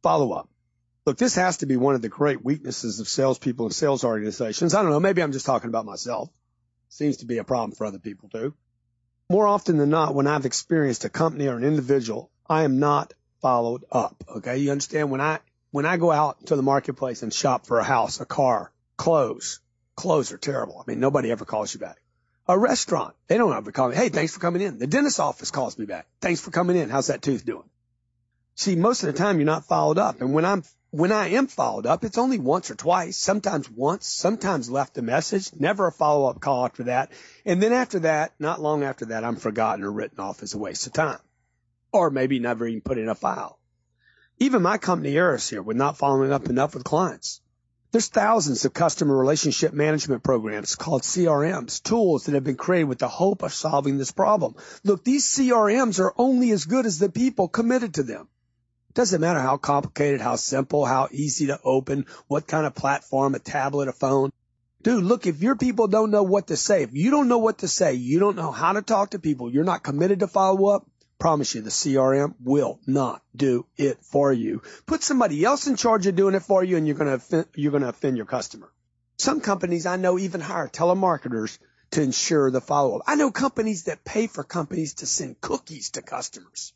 Follow up. Look, this has to be one of the great weaknesses of salespeople and sales organizations. I don't know. Maybe I'm just talking about myself. Seems to be a problem for other people too. More often than not, when I've experienced a company or an individual, I am not followed up. Okay. You understand? When I go out to the marketplace and shop for a house, a car, clothes are terrible. I mean, nobody ever calls you back. A restaurant, they don't ever call me. Hey, thanks for coming in. The dentist's office calls me back. Thanks for coming in. How's that tooth doing? See, most of the time you're not followed up. And when I am followed up, it's only once or twice, sometimes once, sometimes left a message, never a follow-up call after that. And then after that, not long after that, I'm forgotten or written off as a waste of time. Or maybe never even put in a file. Even my company errors here with not following up enough with clients. There's thousands of customer relationship management programs called CRMs, tools that have been created with the hope of solving this problem. Look, these CRMs are only as good as the people committed to them. Doesn't matter how complicated, how simple, how easy to open, what kind of platform, a tablet, a phone. Dude, look, if your people don't know what to say, if you don't know what to say, you don't know how to talk to people, you're not committed to follow up, promise you the CRM will not do it for you. Put somebody else in charge of doing it for you and you're going to offend your customer. Some companies I know even hire telemarketers to ensure the follow-up. I know companies that pay for companies to send cookies to customers.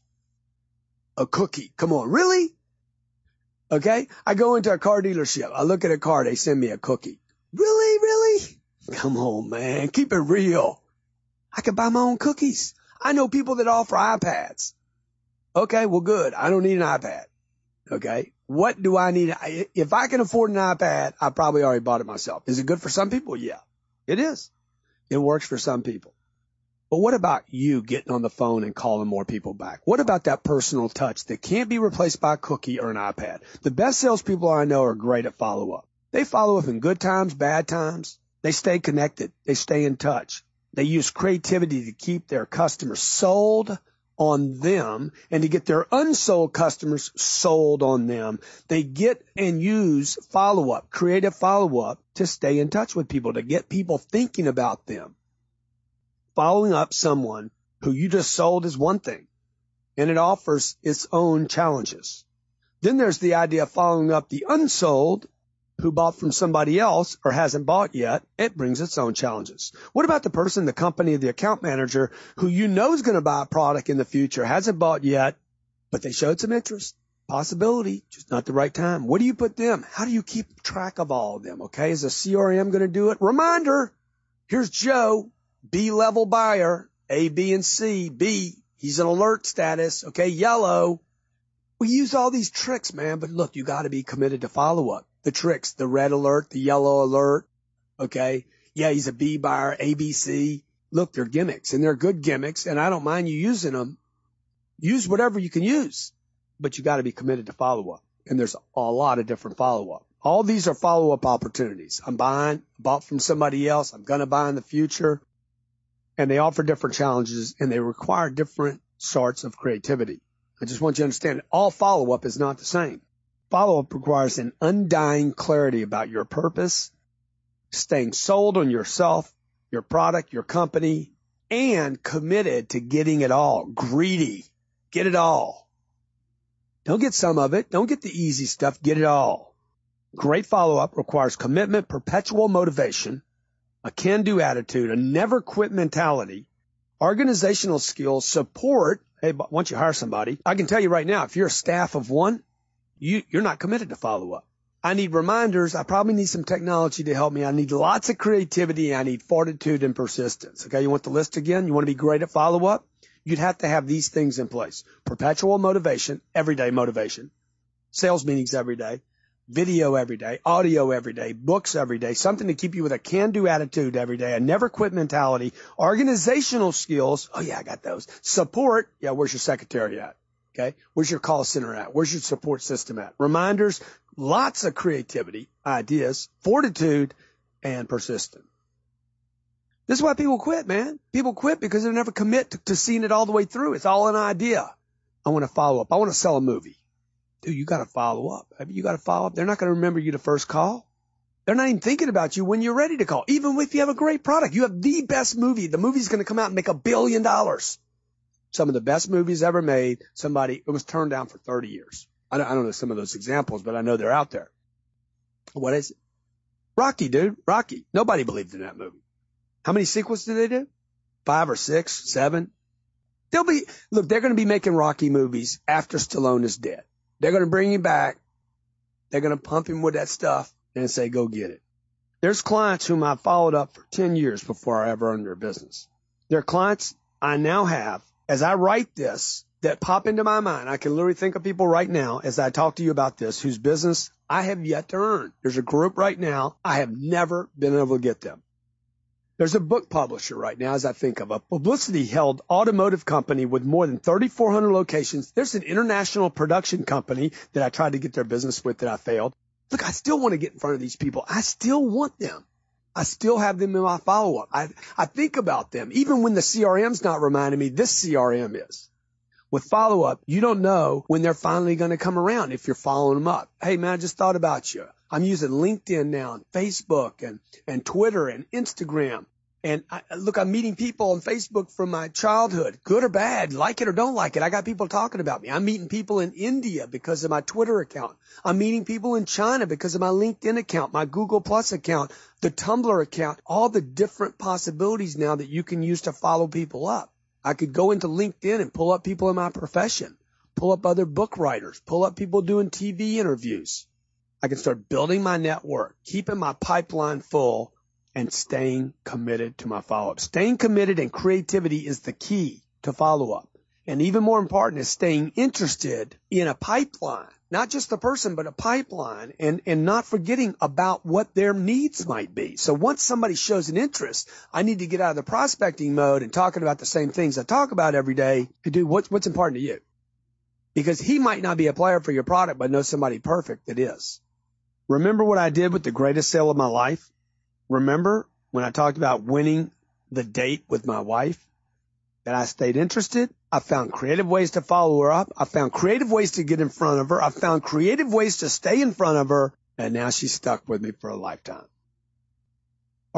A cookie. Come on. Really? Okay. I go into a car dealership. I look at a car. They send me a cookie. Really? Come on, man. Keep it real. I can buy my own cookies. I know people that offer iPads. Okay. Well, good. I don't need an iPad. Okay. What do I need? If I can afford an iPad, I probably already bought it myself. Is it good for some people? Yeah, it is. It works for some people. But what about you getting on the phone and calling more people back? What about that personal touch that can't be replaced by a cookie or an iPad? The best salespeople I know are great at follow-up. They follow up in good times, bad times. They stay connected. They stay in touch. They use creativity to keep their customers sold on them and to get their unsold customers sold on them. They get and use follow-up, creative follow-up to stay in touch with people, to get people thinking about them. Following up someone who you just sold is one thing, and it offers its own challenges. Then there's the idea of following up the unsold who bought from somebody else or hasn't bought yet. It brings its own challenges. What about the person, the company, the account manager who you know is going to buy a product in the future, hasn't bought yet, but they showed some interest, possibility, just not the right time? What do you put them? How do you keep track of all of them? Okay, is a CRM going to do it? Reminder, here's Joe. B-level buyer, A, B, and C. B, he's an alert status. Okay, yellow. We use all these tricks, man, but look, you got to be committed to follow up. The tricks, the red alert, the yellow alert. Okay, yeah, he's a B buyer, A, B, C. Look, they're gimmicks, and they're good gimmicks, and I don't mind you using them. Use whatever you can use, but you got to be committed to follow up. And there's a lot of different follow up. All these are follow up opportunities. Bought from somebody else. I'm going to buy in the future. And they offer different challenges, and they require different sorts of creativity. I just want you to understand, all follow-up is not the same. Follow-up requires an undying clarity about your purpose, staying sold on yourself, your product, your company, and committed to getting it all. Greedy. Get it all. Don't get some of it. Don't get the easy stuff. Get it all. Great follow-up requires commitment, perpetual motivation, a can-do attitude, a never-quit mentality, organizational skills, support. Hey, once you hire somebody, I can tell you right now, if you're a staff of one, you're not committed to follow up. I need reminders. I probably need some technology to help me. I need lots of creativity. I need fortitude and persistence. Okay, you want the list again? You want to be great at follow-up? You'd have to have these things in place. Perpetual motivation, everyday motivation, sales meetings every day, video every day, audio every day, books every day, something to keep you with a can-do attitude every day, a never-quit mentality, organizational skills. Oh, yeah, I got those. Support. Yeah, where's your secretary at? Okay. Where's your call center at? Where's your support system at? Reminders, lots of creativity, ideas, fortitude, and persistence. This is why people quit, man. People quit because they never commit to seeing it all the way through. It's all an idea. I want to follow up. I want to sell a movie. Dude, you got to follow up. You got to follow up. They're not going to remember you the first call. They're not even thinking about you when you're ready to call. Even if you have a great product, you have the best movie. The movie's going to come out and make $1 billion. Some of the best movies ever made. It was turned down for 30 years. I don't know some of those examples, but I know they're out there. What is it? Rocky, dude. Rocky. Nobody believed in that movie. How many sequels did they do? 5 or 6, 7? They're going to be making Rocky movies after Stallone is dead. They're going to bring him back. They're going to pump him with that stuff and say, go get it. There's clients whom I followed up for 10 years before I ever owned their business. There are clients I now have, as I write this, that pop into my mind. I can literally think of people right now as I talk to you about this whose business I have yet to earn. There's a group right now. I have never been able to get them. There's a book publisher right now, as I think of, a publicity-held automotive company with more than 3,400 locations. There's an international production company that I tried to get their business with that I failed. Look, I still want to get in front of these people. I still want them. I still have them in my follow-up. I think about them. Even when the CRM's not reminding me, this CRM is. With follow-up, you don't know when they're finally going to come around if you're following them up. Hey, man, I just thought about you. I'm using LinkedIn now and Facebook and Twitter and Instagram. And I'm meeting people on Facebook from my childhood, good or bad, like it or don't like it. I got people talking about me. I'm meeting people in India because of my Twitter account. I'm meeting people in China because of my LinkedIn account, my Google Plus account, the Tumblr account, all the different possibilities now that you can use to follow people up. I could go into LinkedIn and pull up people in my profession, pull up other book writers, pull up people doing TV interviews. I can start building my network, keeping my pipeline full, and staying committed to my follow-up. Staying committed and creativity is the key to follow-up. And even more important is staying interested in a pipeline, not just the person, but a pipeline, and not forgetting about what their needs might be. So once somebody shows an interest, I need to get out of the prospecting mode and talking about the same things I talk about every day. Hey, dude, what's important to you? Because he might not be a player for your product, but know somebody perfect that is. Remember what I did with the greatest sale of my life? Remember when I talked about winning the date with my wife? That I stayed interested. I found creative ways to follow her up. I found creative ways to get in front of her. I found creative ways to stay in front of her. And now she's stuck with me for a lifetime.